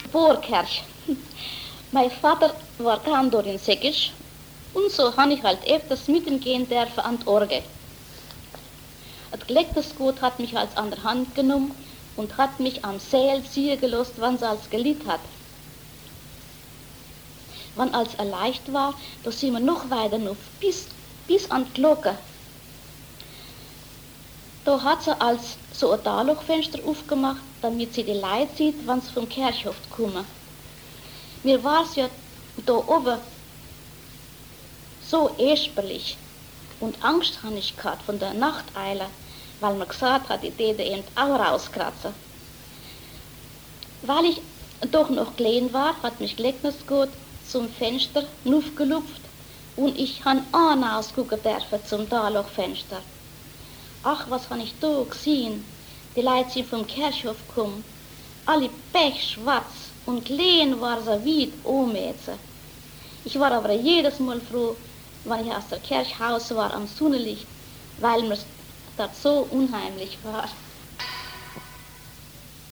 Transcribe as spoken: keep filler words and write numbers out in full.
Pfarrkirche. Mein Vater war Kantor in Säckisch und so habe ich halt öfters mit ihm gehen dürfen an die Orgel. Das Gelecktersgut hat mich als an der Hand genommen und hat mich am Seil ziehen gelassen, wann es als gelitt hat. Wann als er leicht war, da sind wir noch weiter noch, bis, bis an die Glocke. Da hat sie als so ein Tallochfenster aufgemacht, damit sie die Leute sieht, wann sie vom Kirchhof kommen. Mir war es ja da oben so esperlich und Angst habe ich gehabt von der Nachteile, weil man gesagt hat, ich täte eben auch rauskratzen. Weil ich doch noch klein war, hat mich Gelecktersgut zum Fenster aufgelupft und ich han auch rausgucken dürfen zum Tallochfenster. Ach, was han ich da gesehen? Die Leute sind vom Kirchhof gekommen, alle pechschwarz und klein war sie weit ummäzen. Ich war aber jedes Mal froh, wenn ich aus der Kirche raus war am Sonnenlicht, weil mir dort so unheimlich war.